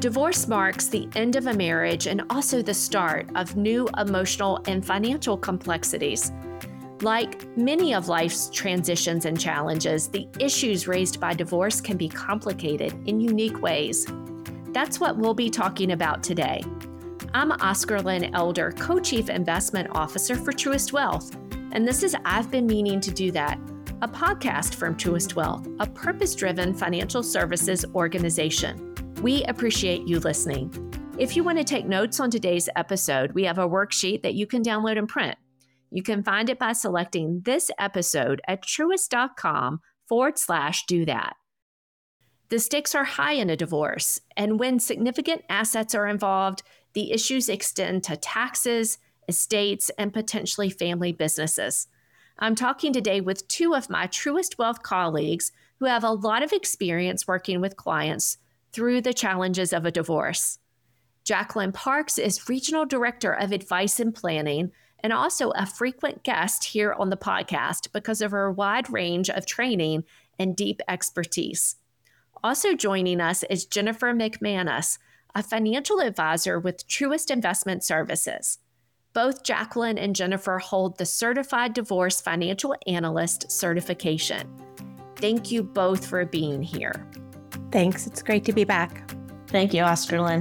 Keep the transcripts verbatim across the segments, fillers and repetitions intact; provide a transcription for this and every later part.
Divorce marks the end of a marriage and also the start of new emotional and financial complexities. Like many of life's transitions and challenges, the issues raised by divorce can be complicated in unique ways. That's what we'll be talking about today. I'm Oscar Lynn Elder, Co-Chief Investment Officer for Truist Wealth, and this is I've Been Meaning to Do That, a podcast from Truist Wealth, a purpose-driven financial services organization. We appreciate you listening. If you want to take notes on today's episode, we have a worksheet that you can download and print. You can find it by selecting this episode at truist.com forward slash do that. The stakes are high in a divorce, and when significant assets are involved, the issues extend to taxes, estates, and potentially family businesses. I'm talking today with two of my Truist Wealth colleagues who have a lot of experience working with clients through the challenges of a divorce. Jacqueline Parks is Regional Director of Advice and Planning and also a frequent guest here on the podcast because of her wide range of training and deep expertise. Also joining us is Jennifer McManus, a financial advisor with Truist Investment Services. Both Jacqueline and Jennifer hold the Certified Divorce Financial Analyst certification. Thank you both for being here. Thanks. It's great to be back. Thank you, Oscar Lynn.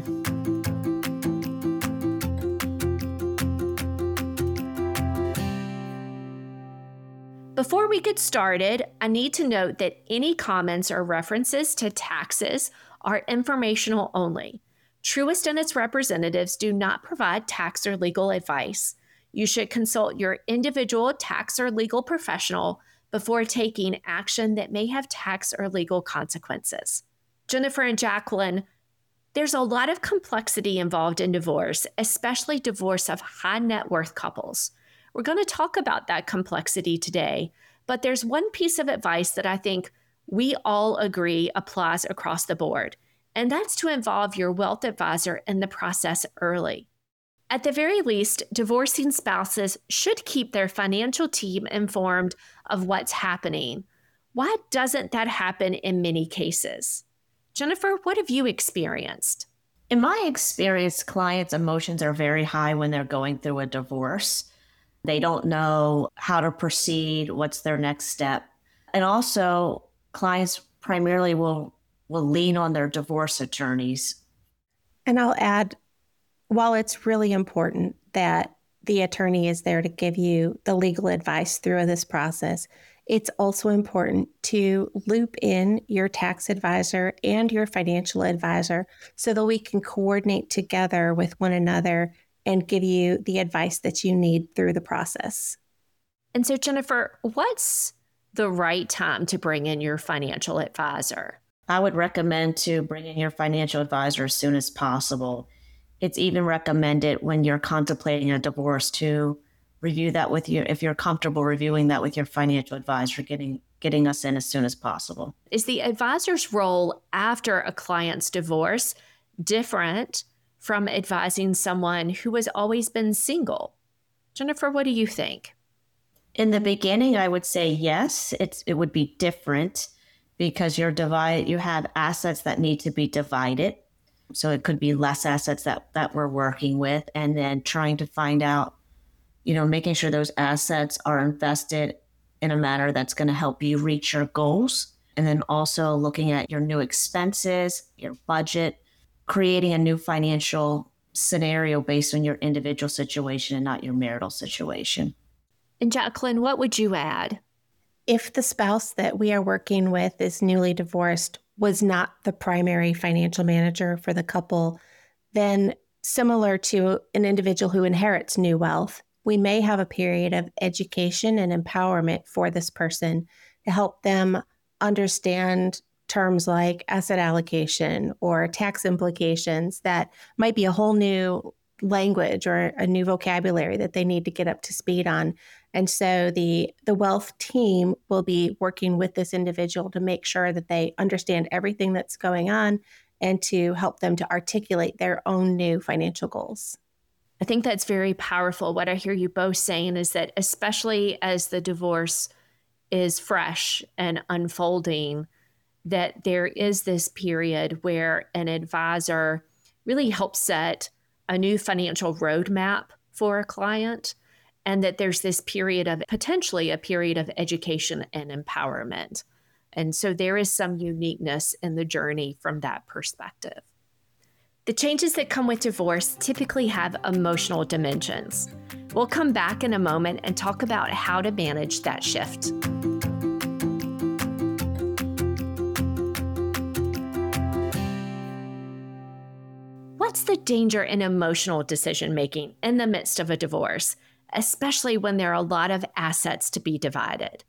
Before we get started, I need to note that any comments or references to taxes are informational only. Truist and its representatives do not provide tax or legal advice. You should consult your individual tax or legal professional before taking action that may have tax or legal consequences. Jennifer and Jacqueline, there's a lot of complexity involved in divorce, especially divorce of high net worth couples. We're going to talk about that complexity today, but there's one piece of advice that I think we all agree applies across the board, and that's to involve your wealth advisor in the process early. At the very least, divorcing spouses should keep their financial team informed of what's happening. Why doesn't that happen in many cases? Jennifer, what have you experienced? In my experience, clients' emotions are very high when they're going through a divorce. They don't know how to proceed, what's their next step. And also, clients primarily will, will lean on their divorce attorneys. And I'll add, while it's really important that the attorney is there to give you the legal advice through this process, it's also important to loop in your tax advisor and your financial advisor so that we can coordinate together with one another and give you the advice that you need through the process. And so, Jennifer, what's the right time to bring in your financial advisor? I would recommend to bring in your financial advisor as soon as possible. It's even recommended when you're contemplating a divorce to review that with you, if you're comfortable reviewing that with your financial advisor, getting getting us in as soon as possible. Is the advisor's role after a client's divorce different from advising someone who has always been single? Jennifer, what do you think? In the beginning, I would say yes, it's it would be different because you're divide you have assets that need to be divided. So it could be less assets that, that we're working with, and then trying to find out, you know, making sure those assets are invested in a manner that's going to help you reach your goals. And then also looking at your new expenses, your budget, creating a new financial scenario based on your individual situation and not your marital situation. And Jacqueline, what would you add? If the spouse that we are working with is newly divorced, was not the primary financial manager for the couple, then similar to an individual who inherits new wealth, we may have a period of education and empowerment for this person to help them understand terms like asset allocation or tax implications that might be a whole new language or a new vocabulary that they need to get up to speed on. And so the, the wealth team will be working with this individual to make sure that they understand everything that's going on and to help them to articulate their own new financial goals. I think that's very powerful. What I hear you both saying is that especially as the divorce is fresh and unfolding, that there is this period where an advisor really help set a new financial roadmap for a client, and that there's this period of potentially a period of education and empowerment. And so there is some uniqueness in the journey from that perspective. The changes that come with divorce typically have emotional dimensions. We'll come back in a moment and talk about how to manage that shift. What's the danger in emotional decision-making in the midst of a divorce, especially when there are a lot of assets to be divided?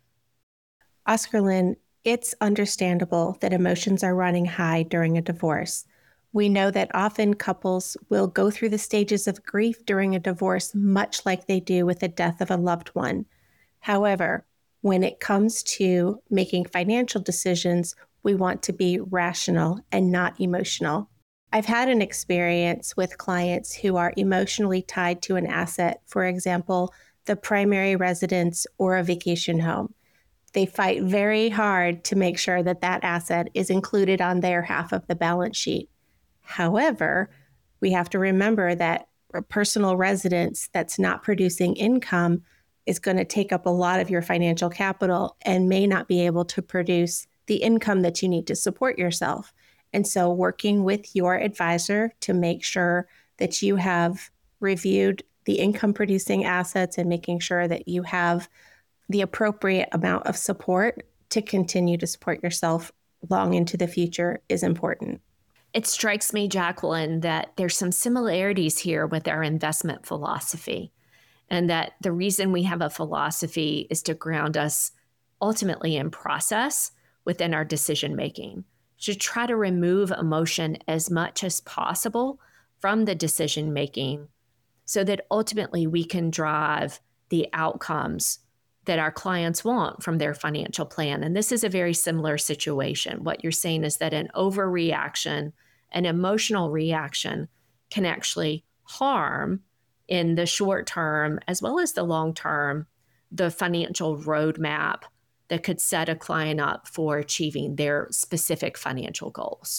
Oscar Lynn, it's understandable that emotions are running high during a divorce. We know that often couples will go through the stages of grief during a divorce, much like they do with the death of a loved one. However, when it comes to making financial decisions, we want to be rational and not emotional. I've had an experience with clients who are emotionally tied to an asset, for example, the primary residence or a vacation home. They fight very hard to make sure that that asset is included on their half of the balance sheet. However, we have to remember that a personal residence that's not producing income is going to take up a lot of your financial capital and may not be able to produce the income that you need to support yourself. And so working with your advisor to make sure that you have reviewed the income producing assets and making sure that you have the appropriate amount of support to continue to support yourself long into the future is important. It strikes me, Jacqueline, that there's some similarities here with our investment philosophy, and that the reason we have a philosophy is to ground us ultimately in process within our decision-making, to try to remove emotion as much as possible from the decision-making so that ultimately we can drive the outcomes that our clients want from their financial plan. And this is a very similar situation. What you're saying is that an overreaction, an emotional reaction can actually harm in the short term as well as the long term, the financial roadmap that could set a client up for achieving their specific financial goals.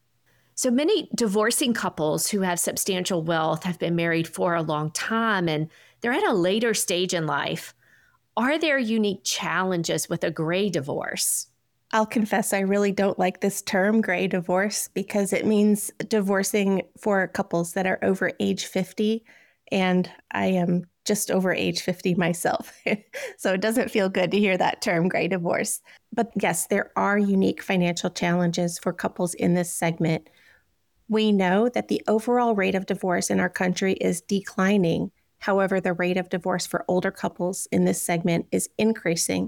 So many divorcing couples who have substantial wealth have been married for a long time and they're at a later stage in life. Are there unique challenges with a gray divorce? I'll confess I really don't like this term, gray divorce, because it means divorcing for couples that are over age fifty, and I am just over age fifty myself. So it doesn't feel good to hear that term, gray divorce. But yes, there are unique financial challenges for couples in this segment. We know that the overall rate of divorce in our country is declining. However, the rate of divorce for older couples in this segment is increasing.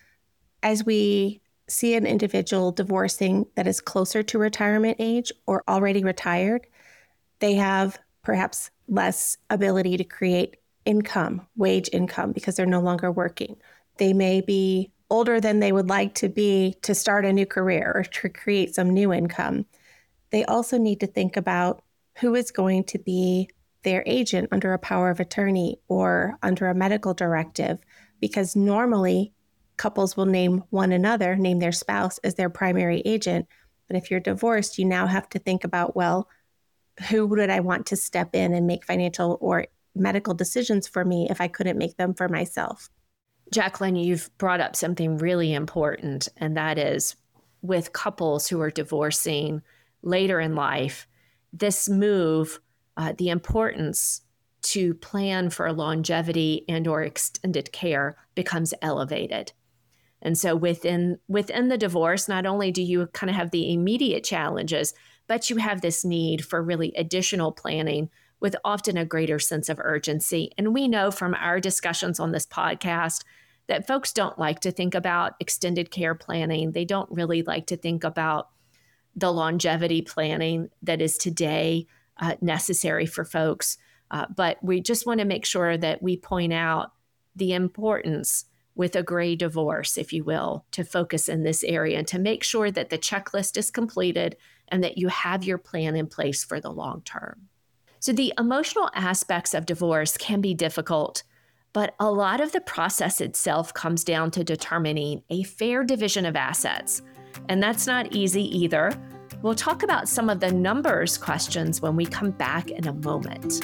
As we see an individual divorcing that is closer to retirement age or already retired, they have perhaps less ability to create income, wage income, because they're no longer working. They may be older than they would like to be to start a new career or to create some new income. They also need to think about who is going to be their agent under a power of attorney or under a medical directive, because normally couples will name one another, name their spouse as their primary agent. But if you're divorced, you now have to think about, well, who would I want to step in and make financial or medical decisions for me if I couldn't make them for myself? Jacqueline, you've brought up something really important, and that is with couples who are divorcing later in life, this move, uh, the importance to plan for longevity and or extended care becomes elevated. And so within within the divorce, not only do you kind of have the immediate challenges, but you have this need for really additional planning with often a greater sense of urgency. And we know from our discussions on this podcast that folks don't like to think about extended care planning. They don't really like to think about the longevity planning that is today uh, necessary for folks. Uh, but we just want to make sure that we point out the importance with a gray divorce, if you will, to focus in this area and to make sure that the checklist is completed and that you have your plan in place for the long term. So the emotional aspects of divorce can be difficult, but a lot of the process itself comes down to determining a fair division of assets. And that's not easy either. We'll talk about some of the numbers questions when we come back in a moment.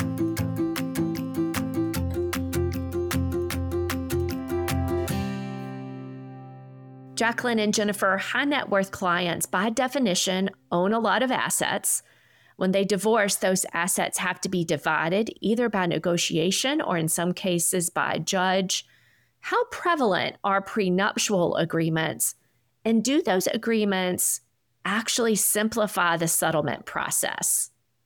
Jacqueline and Jennifer, high net worth clients, by definition, own a lot of assets. When they divorce, those assets have to be divided either by negotiation or in some cases by a judge. How prevalent are prenuptial agreements? And do those agreements actually simplify the settlement process?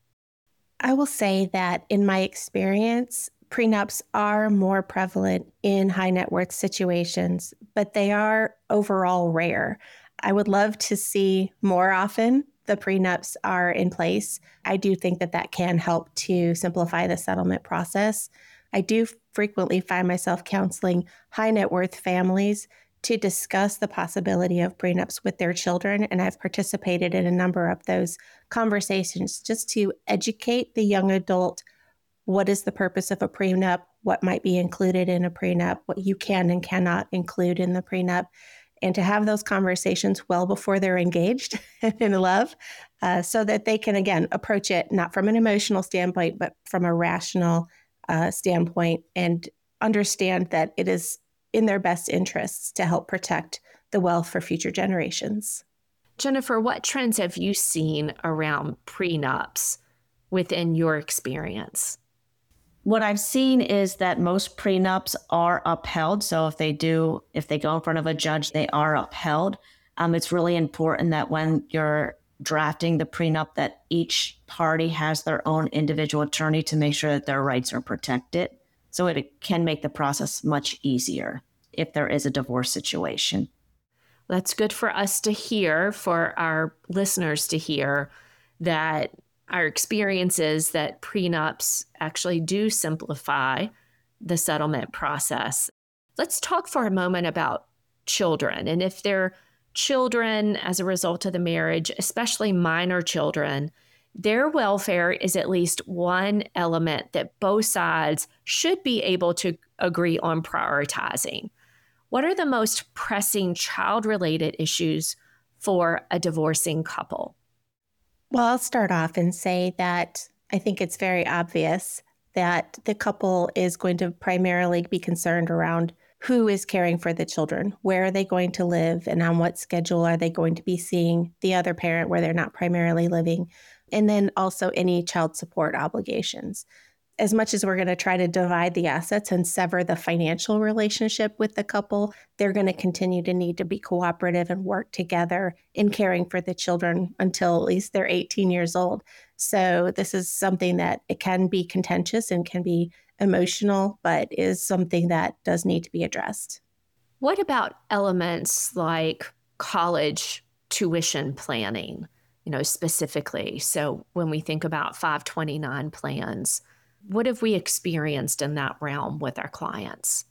I will say that in my experience, prenups are more prevalent in high net worth situations, but they are overall rare. I would love to see more often the prenups are in place. I do think that that can help to simplify the settlement process. I do frequently find myself counseling high net worth families to discuss the possibility of prenups with their children, and I've participated in a number of those conversations just to educate the young adult. What is the purpose of a prenup? What might be included in a prenup? What you can and cannot include in the prenup? And to have those conversations well before they're engaged in love, uh, so that they can, again, approach it not from an emotional standpoint, but from a rational uh, standpoint, and understand that it is in their best interests to help protect the wealth for future generations. Jennifer, what trends have you seen around prenups within your experience? What I've seen is that most prenups are upheld. So if they do, if they go in front of a judge, they are upheld. Um, it's really important that when you're drafting the prenup, that each party has their own individual attorney to make sure that their rights are protected. So it can make the process much easier if there is a divorce situation. That's good for us to hear, for our listeners to hear, that our experience is that prenups actually do simplify the settlement process. Let's talk for a moment about children. And if they're children as a result of the marriage, especially minor children, their welfare is at least one element that both sides should be able to agree on prioritizing. What are the most pressing child-related issues for a divorcing couple? Well, I'll start off and say that I think it's very obvious that the couple is going to primarily be concerned around who is caring for the children, where are they going to live, and on what schedule are they going to be seeing the other parent where they're not primarily living, and then also any child support obligations. As much as we're going to try to divide the assets and sever the financial relationship with the couple, they're going to continue to need to be cooperative and work together in caring for the children until at least they're eighteen years old. So this is something that it can be contentious and can be emotional, but is something that does need to be addressed. What about elements like college tuition planning, you know, specifically? So when we think about five twenty-nine plans, what have we experienced in that realm with our clients?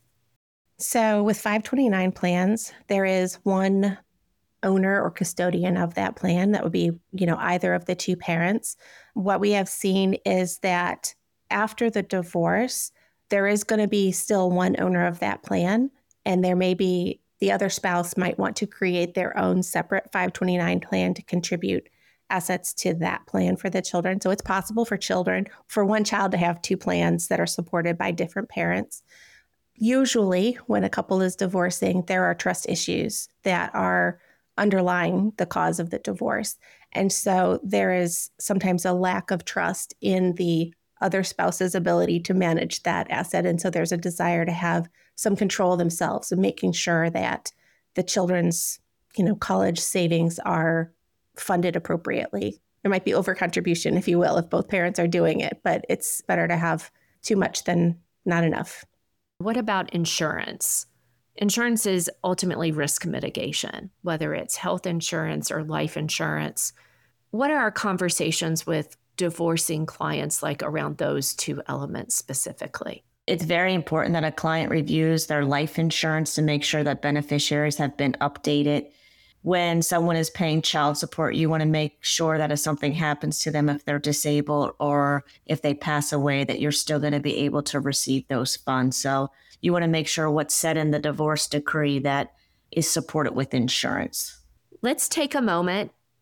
So with five twenty-nine plans, there is one owner or custodian of that plan. That would be, you know, either of the two parents. What we have seen is that after the divorce, there is going to be still one owner of that plan, and there may be the other spouse might want to create their own separate five twenty-nine plan to contribute assets to that plan for the children. So it's possible for children, for one child to have two plans that are supported by different parents. Usually, when a couple is divorcing, there are trust issues that are underlying the cause of the divorce. And so there is sometimes a lack of trust in the other spouse's ability to manage that asset. And so there's a desire to have some control themselves and making sure that the children's, you know, college savings are funded appropriately. There might be overcontribution, if you will, if both parents are doing it, but it's better to have too much than not enough. What about insurance? Insurance is ultimately risk mitigation, whether it's health insurance or life insurance. What are our conversations with divorcing clients like around those two elements specifically? It's very important that a client reviews their life insurance to make sure that beneficiaries have been updated. When someone is paying child support, you want to make sure that if something happens to them, if they're disabled or if they pass away, that you're still going to be able to receive those funds. So you want to make sure what's said in the divorce decree that is supported with insurance. Let's take a moment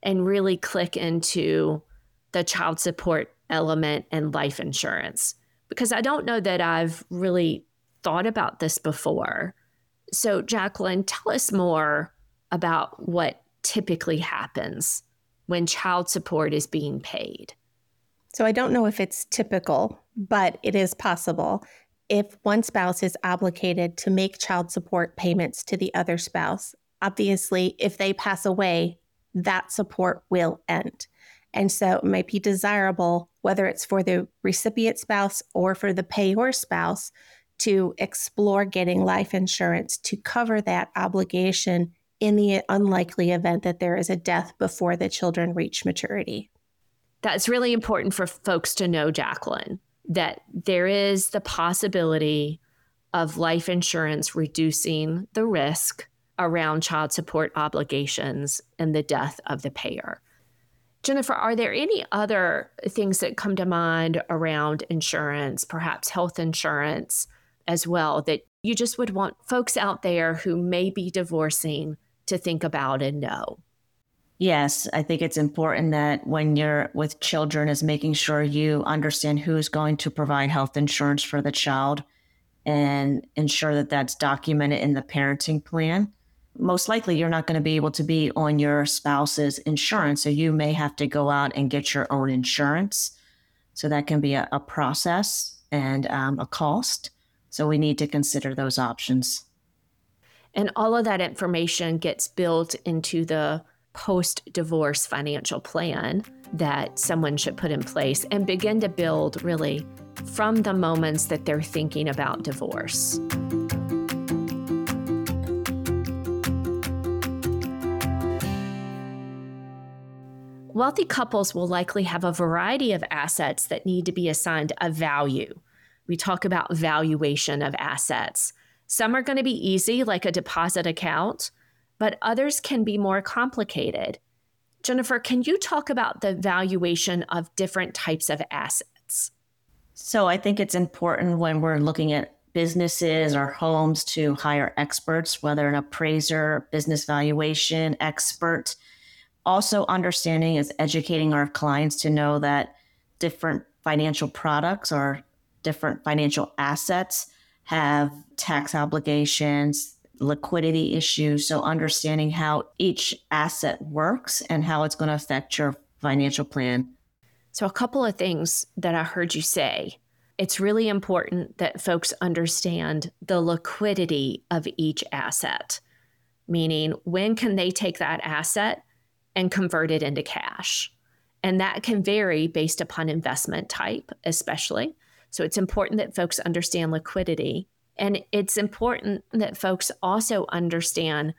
and really click into the child support element and life insurance, because I don't know that I've really thought about this before. So, Jacqueline, tell us more about what typically happens when child support is being paid. So I don't know if it's typical, but it is possible. If one spouse is obligated to make child support payments to the other spouse, obviously, if they pass away, that support will end. And so it might be desirable, whether it's for the recipient spouse or for the payor spouse, to explore getting life insurance to cover that obligation in the unlikely event that there is a death before the children reach maturity. That's really important for folks to know, Jacqueline, that there is the possibility of life insurance reducing the risk around child support obligations and the death of the payer. Jennifer, are there any other things that come to mind around insurance, perhaps health insurance as well, that you just would want folks out there who may be divorcing to think about and know? Yes, I think it's important that when you're with children is making sure you understand who's going to provide health insurance for the child and ensure that that's documented in the parenting plan. Most likely, you're not going to be able to be on your spouse's insurance, so you may have to go out and get your own insurance. So that can be a, a process and um, a cost. So we need to consider those options. And all of that information gets built into the post-divorce financial plan that someone should put in place and begin to build really from the moments that they're thinking about divorce. Wealthy couples will likely have a variety of assets that need to be assigned a value. We talk about valuation of assets. Some are going to be easy, like a deposit account, but others can be more complicated. Jennifer, can you talk about the valuation of different types of assets? So I think it's important when we're looking at businesses or homes to hire experts, whether an appraiser, business valuation expert. Also understanding is educating our clients to know that different financial products or different financial assets have tax obligations, liquidity issues. So understanding how each asset works and how it's going to affect your financial plan. So a couple of things that I heard you say. It's really important that folks understand the liquidity of each asset, meaning when can they take that asset and convert it into cash? And that can vary based upon investment type, especially. So it's important that folks understand liquidity. And it's important that folks also understand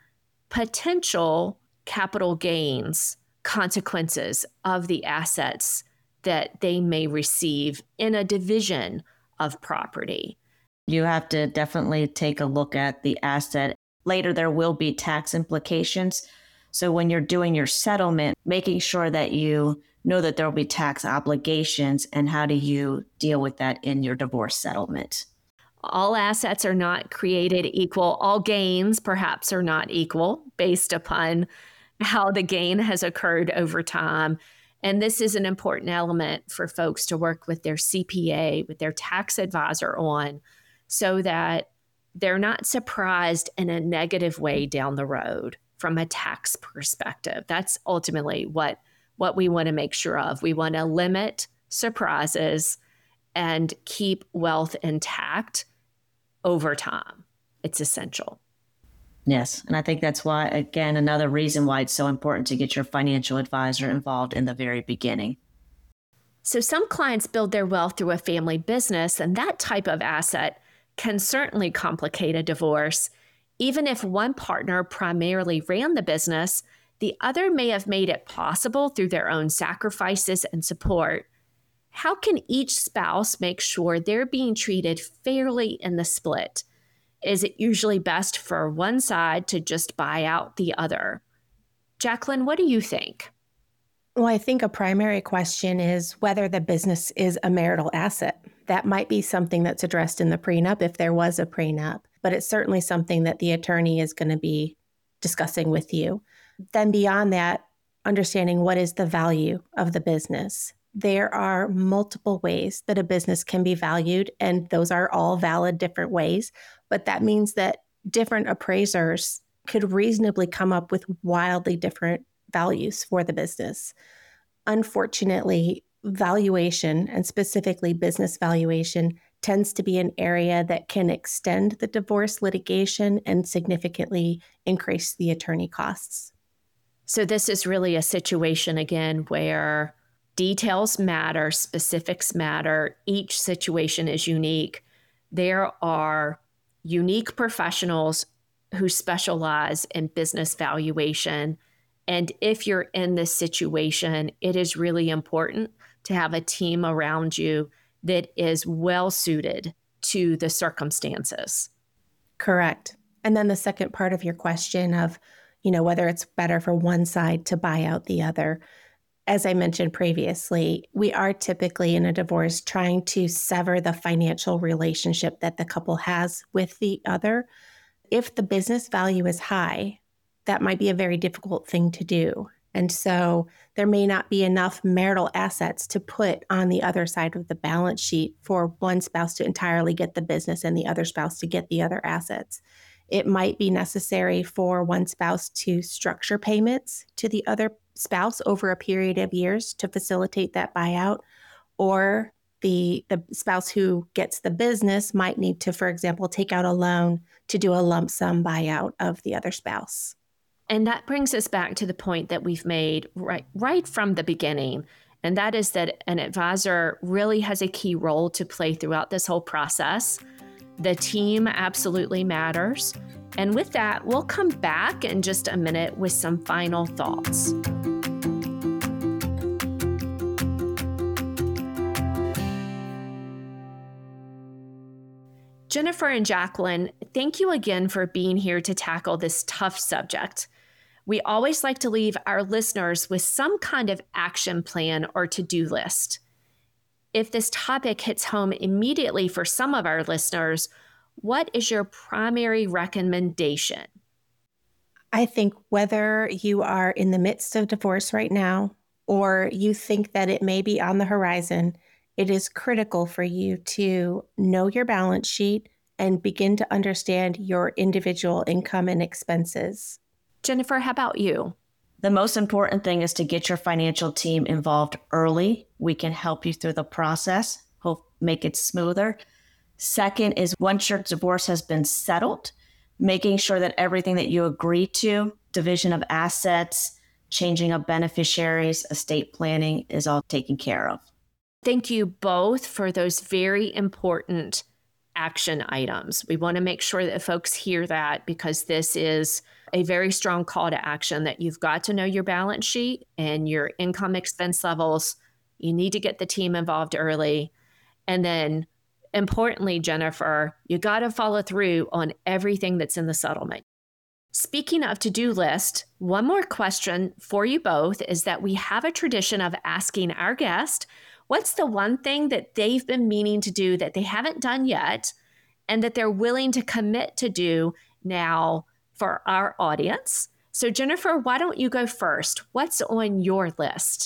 potential capital gains consequences of the assets that they may receive in a division of property. You have to definitely take a look at the asset. Later, there will be tax implications. So when you're doing your settlement, making sure that you know that there will be tax obligations and how do you deal with that in your divorce settlement. All assets are not created equal. All gains perhaps are not equal based upon how the gain has occurred over time. And this is an important element for folks to work with their C P A, with their tax advisor on, so that they're not surprised in a negative way down the road from a tax perspective. That's ultimately what, what we want to make sure of. We want to limit surprises and keep wealth intact over time. It's essential. Yes. And I think that's why, again, another reason why it's so important to get your financial advisor involved in the very beginning. So some clients build their wealth through a family business, and that type of asset can certainly complicate a divorce. Even if one partner primarily ran the business, the other may have made it possible through their own sacrifices and support. How can each spouse make sure they're being treated fairly in the split? Is it usually best for one side to just buy out the other? Jacqueline, what do you think? Well, I think a primary question is whether the business is a marital asset. That might be something that's addressed in the prenup if there was a prenup, but it's certainly something that the attorney is going to be discussing with you. Then beyond that, understanding what is the value of the business. There are multiple ways that a business can be valued, and those are all valid different ways. But that means that different appraisers could reasonably come up with wildly different values for the business. Unfortunately, valuation, and specifically business valuation, tends to be an area that can extend the divorce litigation and significantly increase the attorney costs. So this is really a situation, again, where details matter, specifics matter. Each situation is unique. There are unique professionals who specialize in business valuation. And if you're in this situation, it is really important to have a team around you that is well suited to the circumstances. Correct. And then the second part of your question of, you know, whether it's better for one side to buy out the other. As I mentioned previously, we are typically in a divorce trying to sever the financial relationship that the couple has with the other. If the business value is high, that might be a very difficult thing to do. And so there may not be enough marital assets to put on the other side of the balance sheet for one spouse to entirely get the business and the other spouse to get the other assets. It might be necessary for one spouse to structure payments to the other spouse over a period of years to facilitate that buyout, or the, the spouse who gets the business might need to, for example, take out a loan to do a lump sum buyout of the other spouse. And that brings us back to the point that we've made right, right from the beginning, and that is that an advisor really has a key role to play throughout this whole process. The team absolutely matters. And with that, we'll come back in just a minute with some final thoughts. Jennifer and Jacqueline, thank you again for being here to tackle this tough subject. We always like to leave our listeners with some kind of action plan or to-do list. If this topic hits home immediately for some of our listeners, what is your primary recommendation? I think whether you are in the midst of divorce right now or you think that it may be on the horizon, it is critical for you to know your balance sheet and begin to understand your individual income and expenses. Jennifer, how about you? The most important thing is to get your financial team involved early. We can help you through the process, hope make it smoother. Second is once your divorce has been settled, making sure that everything that you agree to, division of assets, changing of beneficiaries, estate planning is all taken care of. Thank you both for those very important action items. We want to make sure that folks hear that because this is a very strong call to action that you've got to know your balance sheet and your income expense levels. You need to get the team involved early. And then importantly, Jennifer, you got to follow through on everything that's in the settlement. Speaking of to-do list, one more question for you both is that we have a tradition of asking our guest, what's the one thing that they've been meaning to do that they haven't done yet and that they're willing to commit to do now for our audience? So Jennifer, why don't you go first? What's on your list?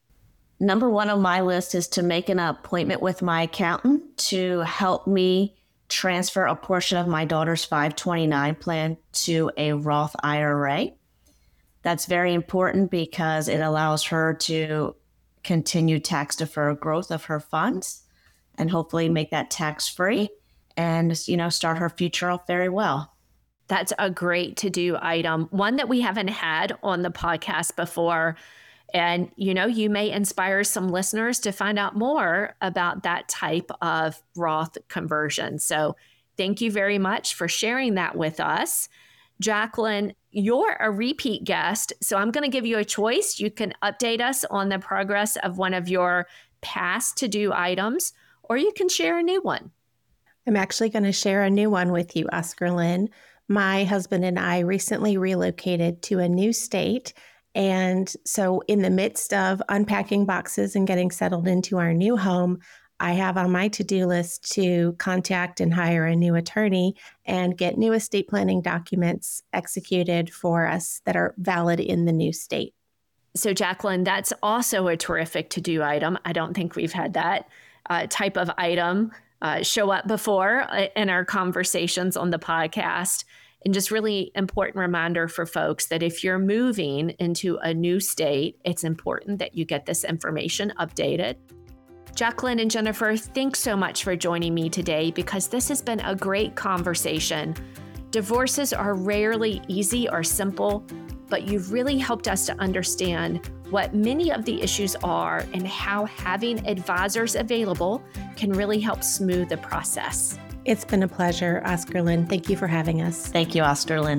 Number one on my list is to make an appointment with my accountant to help me transfer a portion of my daughter's five twenty-nine plan to a Roth I R A. That's very important because it allows her to continue tax deferred growth of her funds and hopefully make that tax free and, you know, start her future off very well. That's a great to-do item, one that we haven't had on the podcast before. And, you know, you may inspire some listeners to find out more about that type of Roth conversion. So thank you very much for sharing that with us. Jacqueline, you're a repeat guest, so I'm going to give you a choice. You can update us on the progress of one of your past to-do items, or you can share a new one. I'm actually going to share a new one with you, Oscar Lynn. My husband and I recently relocated to a new state. And so in the midst of unpacking boxes and getting settled into our new home, I have on my to-do list to contact and hire a new attorney and get new estate planning documents executed for us that are valid in the new state. So, Jacqueline, that's also a terrific to-do item. I don't think we've had that uh, type of item uh, show up before in our conversations on the podcast. And just really important reminder for folks that if you're moving into a new state, it's important that you get this information updated. Jacqueline and Jennifer, thanks so much for joining me today because this has been a great conversation. Divorces are rarely easy or simple, but you've really helped us to understand what many of the issues are and how having advisors available can really help smooth the process. It's been a pleasure, Oscarlyn. Thank you for having us. Thank you, Oscarlyn.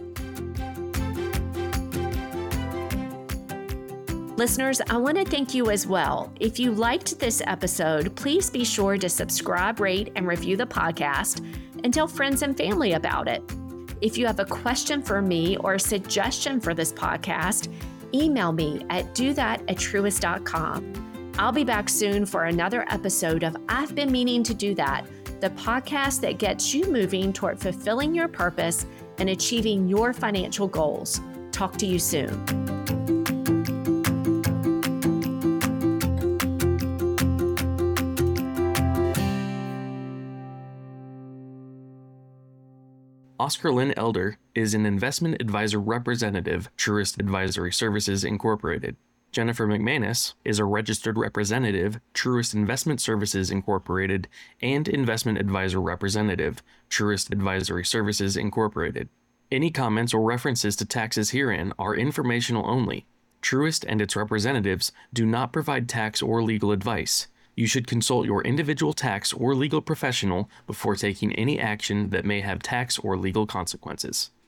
Listeners, I want to thank you as well. If you liked this episode, please be sure to subscribe, rate, and review the podcast and tell friends and family about it. If you have a question for me or a suggestion for this podcast, email me at do that at truist dot com. I'll be back soon for another episode of I've Been Meaning to Do That, the podcast that gets you moving toward fulfilling your purpose and achieving your financial goals. Talk to you soon. Oscarlyn Elder is an investment advisor representative, Truist Advisory Services, Incorporated. Jennifer McManus is a registered representative, Truist Investment Services, Incorporated, and investment advisor representative, Truist Advisory Services, Incorporated. Any comments or references to taxes herein are informational only. Truist and its representatives do not provide tax or legal advice. You should consult your individual tax or legal professional before taking any action that may have tax or legal consequences.